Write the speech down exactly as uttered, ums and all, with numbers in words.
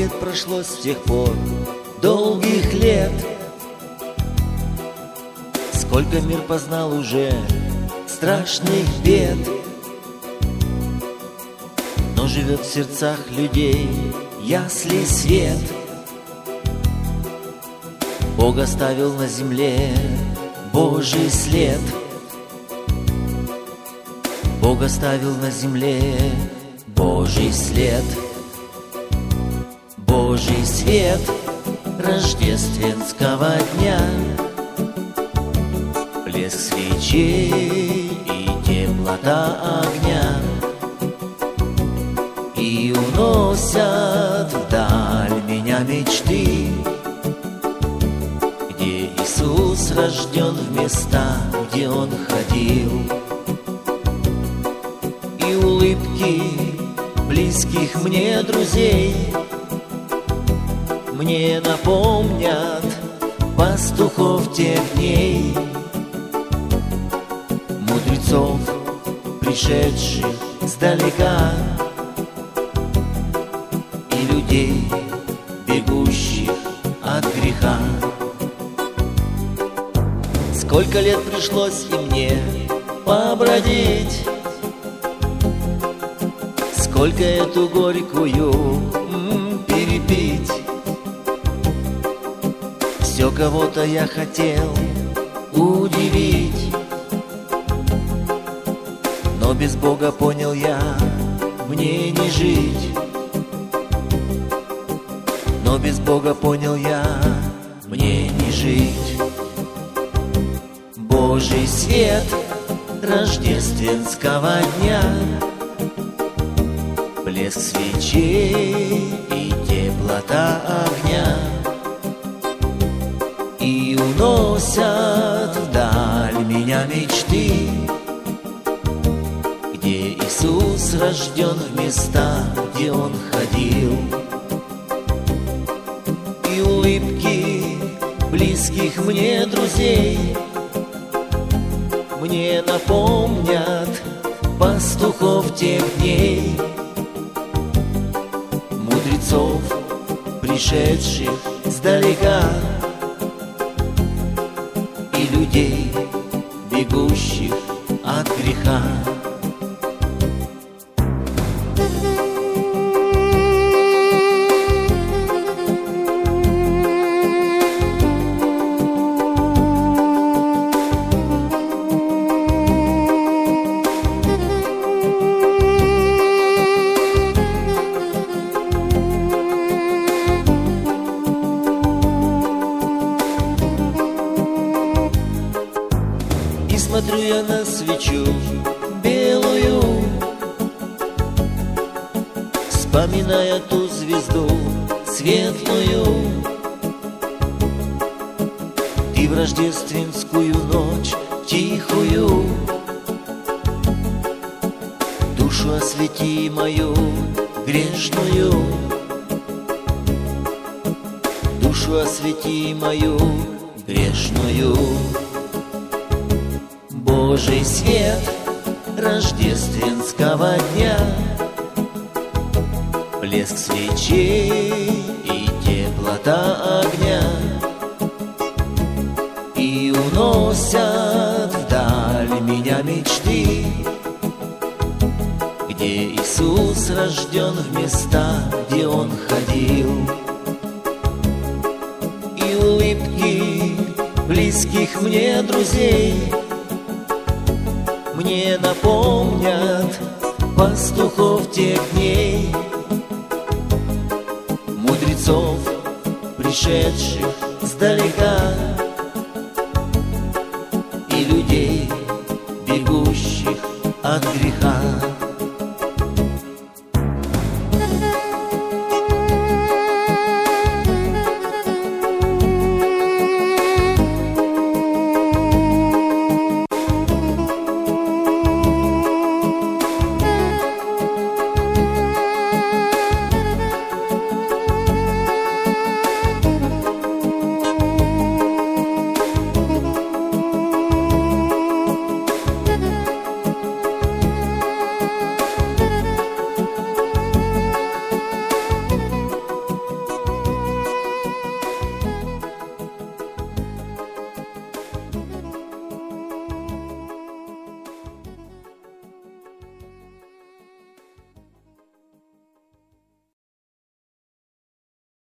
лет прошло с тех пор, долгих лет. Сколько мир познал уже страшных бед, но живет в сердцах людей ясный свет. Бог оставил на земле Божий след. Бог оставил на земле Божий след. Божий свет рождественского дня, блеск свечей и теплота огня, и уносят вдаль меня мечты, где Иисус рожден, в места, где Он ходил. И улыбки близких мне друзей мне напомнят пастухов тех дней, мудрецов, пришедших сдалека, и людей, бегущих от греха. Сколько лет пришлось и мне побродить, сколько эту горькую м, перепить. Все кого-то я хотел удивить, но без Бога понял я, мне не жить. Но без Бога понял я, мне не жить. Божий свет рождественского дня, блеск свечей и теплота огня, и уносят вдаль меня мечты, где Иисус рожден, в места, где Он ходил. И улыбки близких мне друзей мне напомнят пастухов тех дней, мудрецов, пришедших сдалека, и людей, бегущих от греха. И смотрю я на свечу белую, вспоминая ту звезду светлую. И в рождественскую ночь тихую душу освети мою грешную, душу освети мою грешную. Божий свет рождественского дня, блеск свечей и теплота огня, и уносят вдаль меня мечты, где Иисус рожден, в места, где Он ходил. И улыбки близких мне друзей мне напомнят пастухов тех дней, мудрецов, пришедших сдалека,